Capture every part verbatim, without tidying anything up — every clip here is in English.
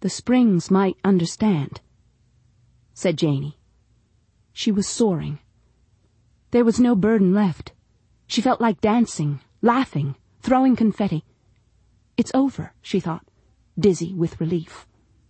The Springs might understand, said Janey. She was soaring. There was no burden left. She felt like dancing, laughing, throwing confetti. It's over, she thought, dizzy with relief.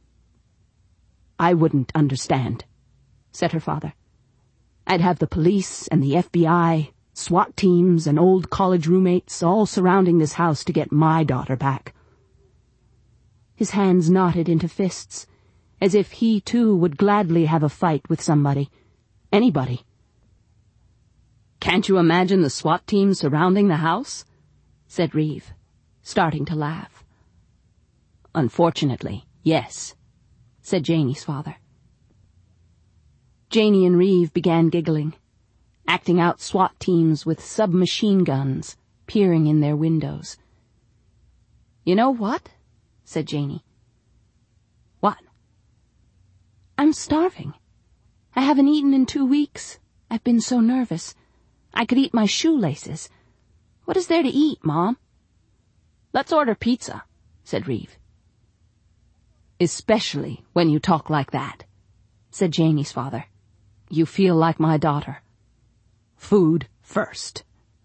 I wouldn't understand, said her father. I'd have the police and the F B I, SWAT teams and old college roommates all surrounding this house to get my daughter back. His hands knotted into fists, as if he too would gladly have a fight with somebody, anybody. Can't you imagine the SWAT team surrounding the house? Said Reeve, starting to laugh. Unfortunately, yes, said Janey's father. Janey and Reeve began giggling, acting out SWAT teams with submachine guns, peering in their windows. You know what? Said Janey. What? I'm starving. I haven't eaten in two weeks. I've been so nervous. I could eat my shoelaces. What is there to eat, Mom? Let's order pizza, said Reeve. Especially when you talk like that, said Janey's father. You feel like my daughter. Food first.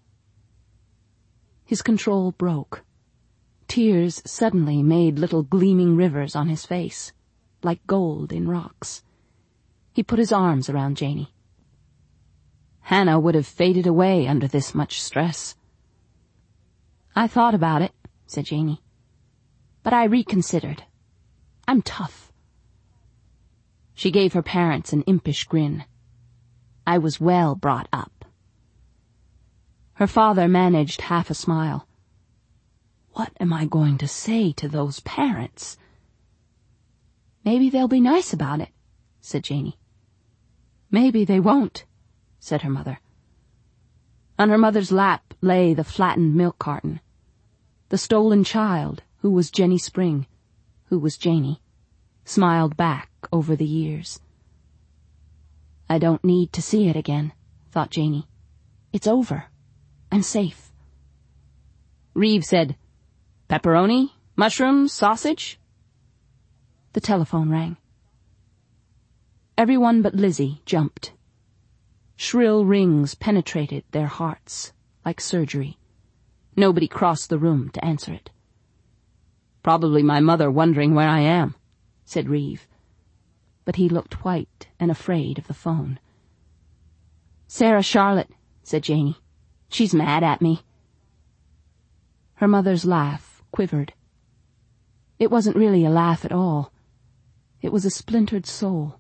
His control broke. Tears suddenly made little gleaming rivers on his face, like gold in rocks. He put his arms around Janey. Hannah would have faded away under this much stress. I thought about it, said Janey, but I reconsidered. I'm tough. She gave her parents an impish grin. I was well brought up. Her father managed half a smile. What am I going to say to those parents? Maybe they'll be nice about it, said Janey. Maybe they won't, said her mother. On her mother's lap lay the flattened milk carton. The stolen child, who was Jenny Spring, who was Janey, smiled back over the years. I don't need to see it again, thought Janey. It's over. I'm safe. Reeve said, Pepperoni, mushrooms, sausage? The telephone rang. Everyone but Lizzie jumped. Shrill rings penetrated their hearts like surgery. Nobody crossed the room to answer it. Probably my mother wondering where I am, said Reeve. But he looked white and afraid of the phone. Sarah Charlotte, said Janey. She's mad at me. Her mother's laugh quivered. It wasn't really a laugh at all. It was a splintered soul.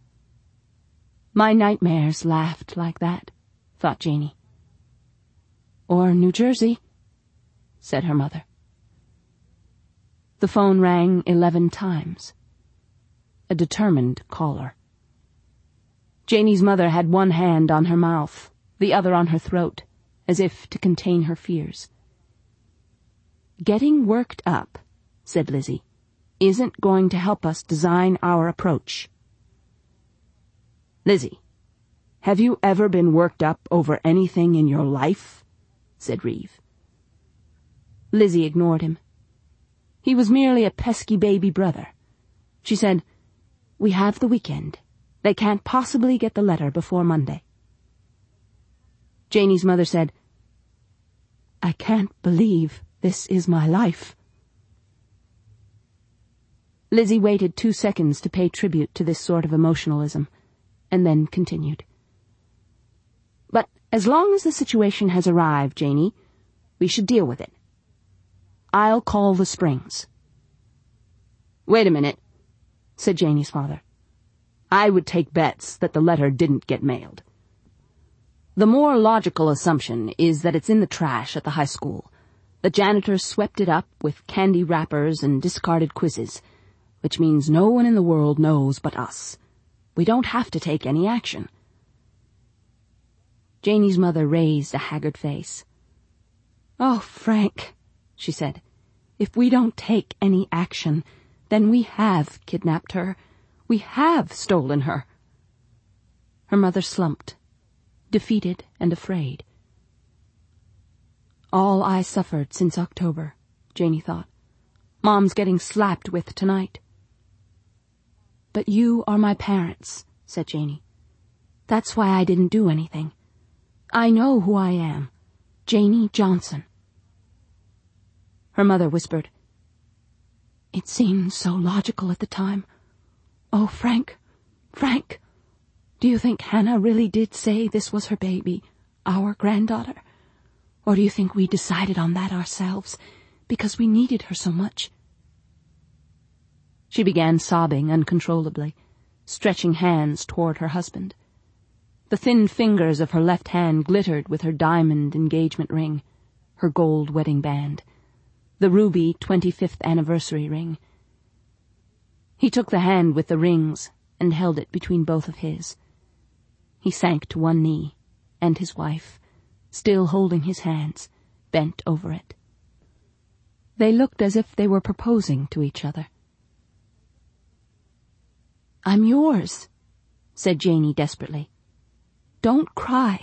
My nightmares laughed like that, thought Janey. Or New Jersey, said her mother. The phone rang eleven times. A determined caller. Janey's mother had one hand on her mouth, the other on her throat, as if to contain her fears. Getting worked up, said Lizzie, isn't going to help us design our approach. Lizzie, have you ever been worked up over anything in your life? Said Reeve. Lizzie ignored him. He was merely a pesky baby brother. She said, We have the weekend. They can't possibly get the letter before Monday. Janey's mother said, I can't believe this is my life. Lizzie waited two seconds to pay tribute to this sort of emotionalism, and then continued. But as long as the situation has arrived, Janey, we should deal with it. I'll call the Springs. Wait a minute, said Janey's father. I would take bets that the letter didn't get mailed. The more logical assumption is that it's in the trash at the high school. The janitors swept it up with candy wrappers and discarded quizzes, which means no one in the world knows but us. We don't have to take any action. Janey's mother raised a haggard face. Oh, Frank, she said, if we don't take any action, then we have kidnapped her. We have stolen her. Her mother slumped, defeated and afraid. All I suffered since October, Janey thought. Mom's getting slapped with tonight. But you are my parents, said Janey. That's why I didn't do anything. I know who I am. Janey Johnson. Her mother whispered, It seemed so logical at the time. Oh, Frank, Frank, do you think Hannah really did say this was her baby, our granddaughter? Or do you think we decided on that ourselves, because we needed her so much? She began sobbing uncontrollably, stretching hands toward her husband. The thin fingers of her left hand glittered with her diamond engagement ring, her gold wedding band, the ruby twenty-fifth anniversary ring. He took the hand with the rings and held it between both of his. He sank to one knee, and his wife, still holding his hands, bent over it. They looked as if they were proposing to each other. I'm yours, said Janey desperately. Don't cry.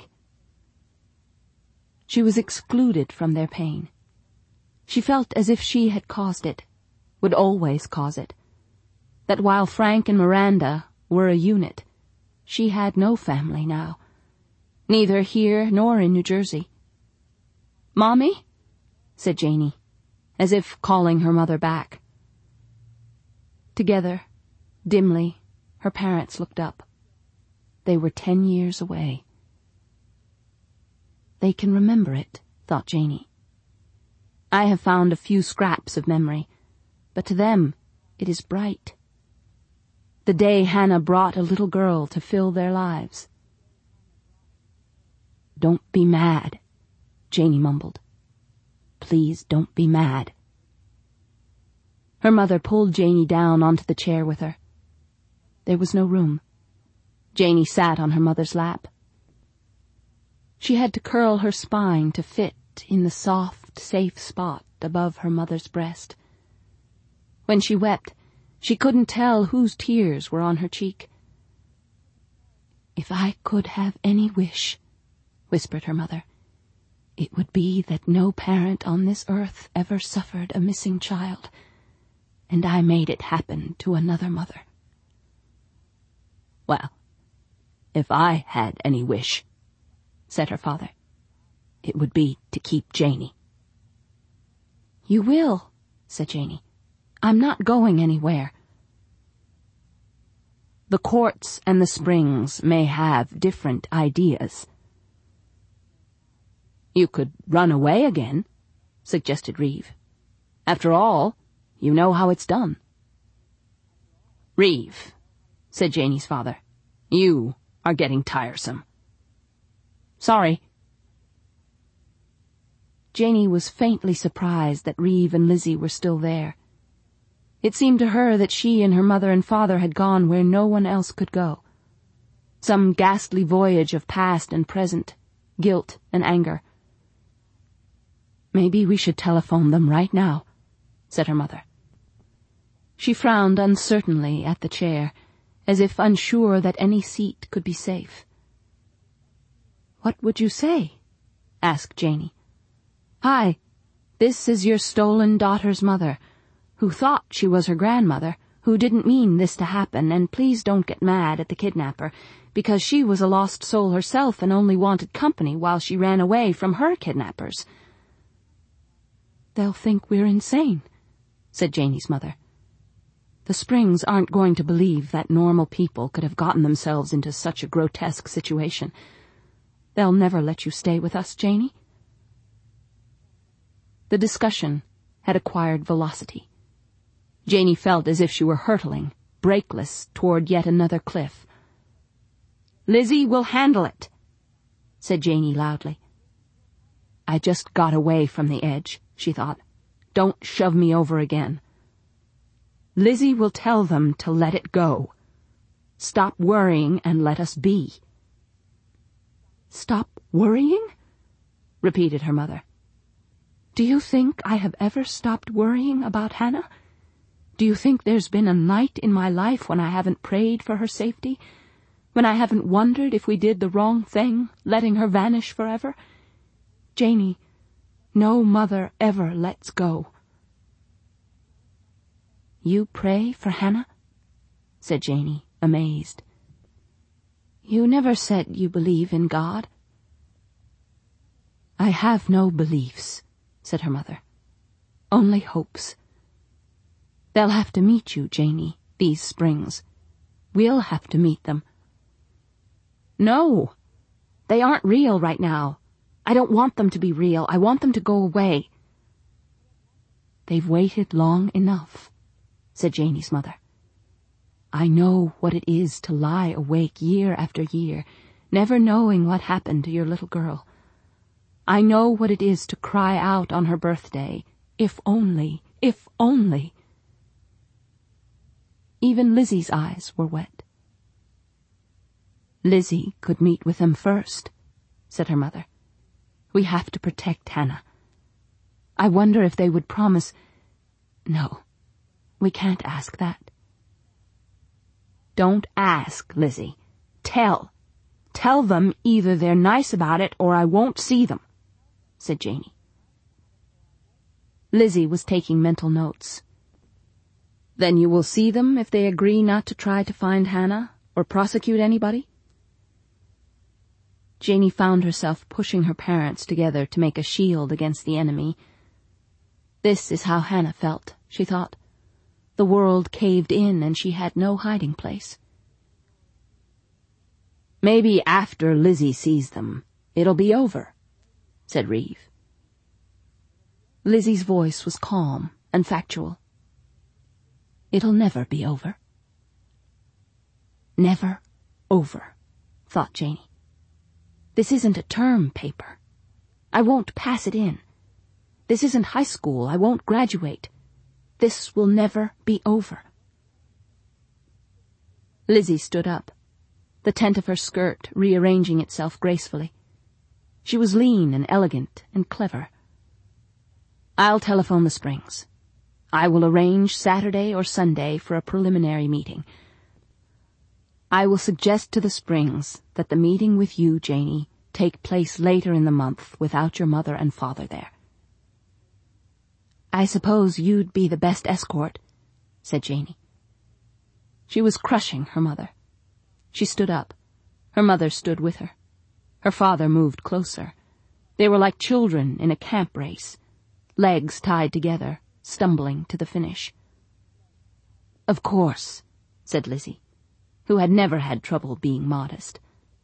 She was excluded from their pain. She felt as if she had caused it, would always cause it, that while Frank and Miranda were a unit, she had no family now, neither here nor in New Jersey. Mommy, said Janey, as if calling her mother back. Together, dimly, her parents looked up. They were ten years away. They can remember it, thought Janey. I have found a few scraps of memory, but to them it is bright. The day Hannah brought a little girl to fill their lives. Don't be mad, Janey mumbled. Please don't be mad. Her mother pulled Janey down onto the chair with her. There was no room. Janey sat on her mother's lap. She had to curl her spine to fit in the soft, safe spot above her mother's breast. When she wept, she couldn't tell whose tears were on her cheek. If I could have any wish, whispered her mother, it would be that no parent on this earth ever suffered a missing child, and I made it happen to another mother. Well, if I had any wish, said her father, it would be to keep Janey. You will, said Janey. I'm not going anywhere. The courts and the Springs may have different ideas. You could run away again, suggested Reeve. After all, you know how it's done. Reeve, said Janey's father, you are getting tiresome. Sorry. Janey was faintly surprised that Reeve and Lizzie were still there. It seemed to her that she and her mother and father had gone where no one else could go. Some ghastly voyage of past and present, guilt and anger. Maybe we should telephone them right now, said her mother. She frowned uncertainly at the chair, as if unsure that any seat could be safe. What would you say? Asked Janey. Hi, this is your stolen daughter's mother, who thought she was her grandmother, who didn't mean this to happen, and please don't get mad at the kidnapper, because she was a lost soul herself and only wanted company while she ran away from her kidnappers. They'll think we're insane, said Janey's mother. The Springs aren't going to believe that normal people could have gotten themselves into such a grotesque situation. They'll never let you stay with us, Janey. The discussion had acquired velocity. Janey felt as if she were hurtling, brakeless, toward yet another cliff. Lizzie will handle it, said Janey loudly. I just got away from the edge, she thought. Don't shove me over again. Lizzie will tell them to let it go. Stop worrying and let us be. Stop worrying? Repeated her mother. Do you think I have ever stopped worrying about Hannah? Do you think there's been a night in my life when I haven't prayed for her safety? When I haven't wondered if we did the wrong thing, letting her vanish forever? Janey, no mother ever lets go. You pray for Hannah? said Janey, amazed. "You never said you believe in God." "I have no beliefs," said her mother. "Only hopes. They'll have to meet you, Janey, these springs. We'll have to meet them." "No! They aren't real right now. I don't want them to be real. I want them to go away." "They've waited long enough," said Janey's mother. "I know what it is to lie awake year after year, never knowing what happened to your little girl. I know what it is to cry out on her birthday, 'If only, if only.'" Even Lizzie's eyes were wet. "Lizzie could meet with them first," said her mother. "We have to protect Hannah. I wonder if they would promise—" "No, we can't ask that." "Don't ask, Lizzie. Tell. Tell them either they're nice about it or I won't see them," said Janey. Lizzie was taking mental notes. "Then you will see them if they agree not to try to find Hannah or prosecute anybody?" Janey found herself pushing her parents together to make a shield against the enemy. This is how Hannah felt, she thought. The world caved in and she had no hiding place. "Maybe after Lizzie sees them, it'll be over," said Reeve. Lizzie's voice was calm and factual. "It'll never be over." Never over, thought Janey. This isn't a term paper. I won't pass it in. This isn't high school. I won't graduate. This will never be over. Lizzie stood up, the tent of her skirt rearranging itself gracefully. She was lean and elegant and clever. "I'll telephone the Springs. I will arrange Saturday or Sunday for a preliminary meeting. I will suggest to the Springs that the meeting with you, Janey, take place later in the month without your mother and father there." "I suppose you'd be the best escort," said Janey. She was crushing her mother. She stood up. Her mother stood with her. Her father moved closer. They were like children in a camp race, legs tied together, stumbling to the finish. "Of course," said Lizzie, who had never had trouble being modest.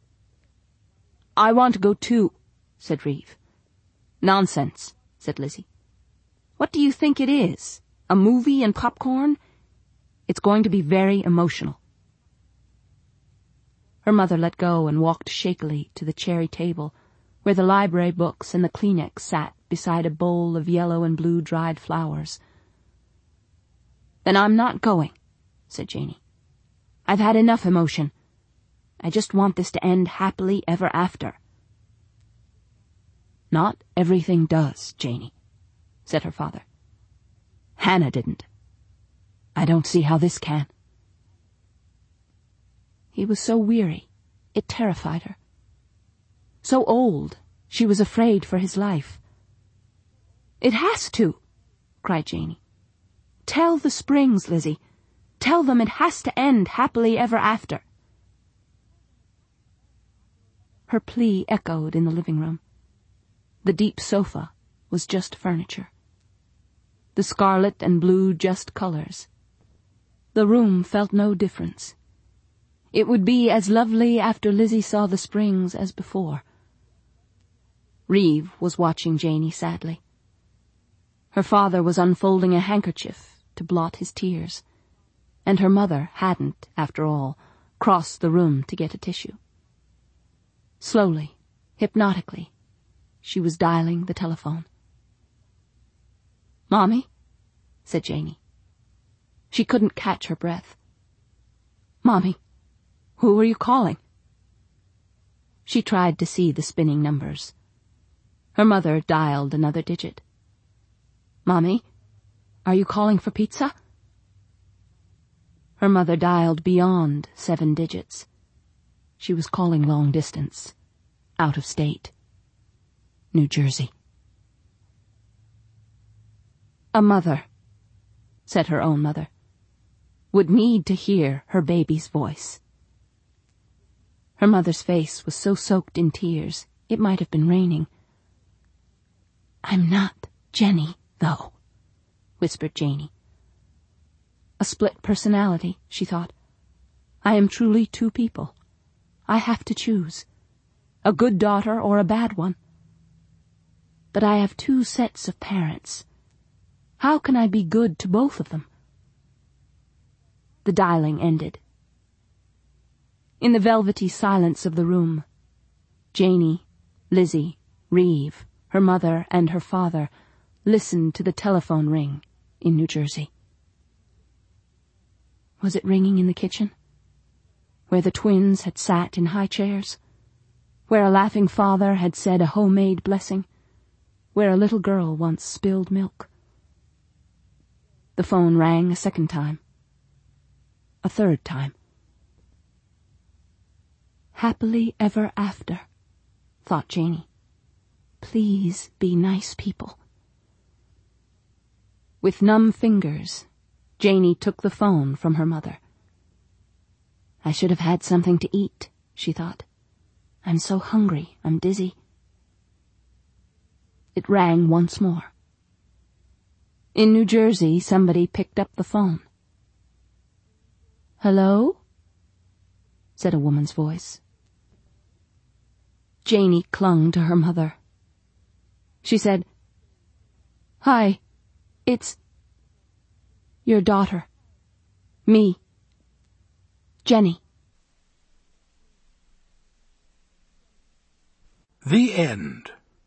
"I want to go too," said Reeve. "Nonsense," said Lizzie. "What do you think it is? A movie and popcorn? It's going to be very emotional." Her mother let go and walked shakily to the cherry table, where the library books and the Kleenex sat beside a bowl of yellow and blue dried flowers. "Then I'm not going," said Janey. "I've had enough emotion. I just want this to end happily ever after." "Not everything does, Janey," said her father. "Hannah didn't. I don't see how this can." He was so weary, it terrified her. So old, she was afraid for his life. "It has to," cried Janey. "Tell the Springs, Lizzie. Tell them it has to end happily ever after." Her plea echoed in the living room. The deep sofa was just furniture. The scarlet and blue just colors. The room felt no difference. It would be as lovely after Lizzie saw the Springs as before. Reeve was watching Janey sadly. Her father was unfolding a handkerchief to blot his tears, and her mother hadn't, after all, crossed the room to get a tissue. Slowly, hypnotically, she was dialing the telephone. "Mommy?" said Janey. She couldn't catch her breath. "Mommy, who are you calling?" She tried to see the spinning numbers. Her mother dialed another digit. "Mommy, are you calling for pizza?" Her mother dialed beyond seven digits. She was calling long distance, out of state. New Jersey. "A mother," said her own mother. would need to hear her baby's voice. Her mother's face was so soaked in tears, it might have been raining. "I'm not Jenny, though," whispered Janey. A split personality, she thought. I am truly two people. I have to choose. A good daughter or a bad one. But I have two sets of parents. How can I be good to both of them? The dialing ended. In the velvety silence of the room, Janey, Lizzie, Reeve, her mother, and her father listened to the telephone ring in New Jersey. Was it ringing in the kitchen, where the twins had sat in high chairs, where a laughing father had said a homemade blessing, where a little girl once spilled milk? The phone rang a second time, a third time. Happily ever after, thought Janey. Please be nice people. With numb fingers, Janey took the phone from her mother. I should have had something to eat, she thought. I'm so hungry, I'm dizzy. It rang once more. In New Jersey, somebody picked up the phone. "Hello?" said a woman's voice. Janey clung to her mother. She said, "Hi, it's your daughter. Me. Jenny." The End.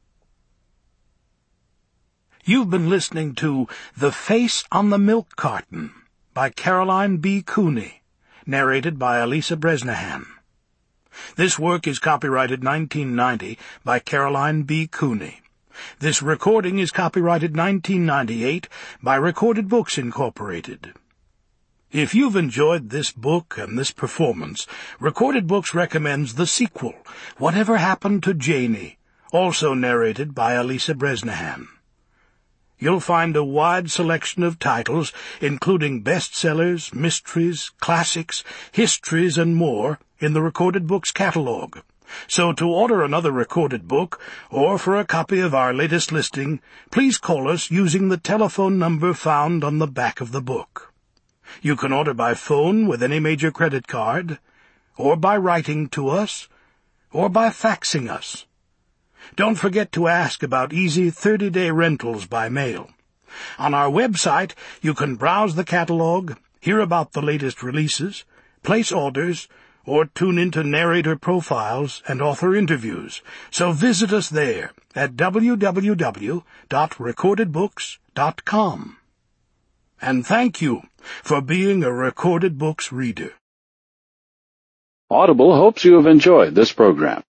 You've been listening to The Face on the Milk Carton by Caroline B. Cooney, narrated by Elisa Bresnahan. This work is copyrighted nineteen ninety by Caroline B. Cooney. This recording is copyrighted nineteen ninety-eight by Recorded Books, Incorporated. If you've enjoyed this book and this performance, Recorded Books recommends the sequel, Whatever Happened to Janey, also narrated by Elisa Bresnahan. You'll find a wide selection of titles, including bestsellers, mysteries, classics, histories, and more, in the Recorded Books catalog. So to order another recorded book, or for a copy of our latest listing, please call us using the telephone number found on the back of the book. You can order by phone with any major credit card, or by writing to us, or by faxing us. Don't forget to ask about easy thirty-day rentals by mail. On our website, you can browse the catalog, hear about the latest releases, place orders, or tune into narrator profiles and author interviews. So visit us there at w w w dot recorded books dot com. And thank you for being a Recorded Books reader. Audible hopes you have enjoyed this program.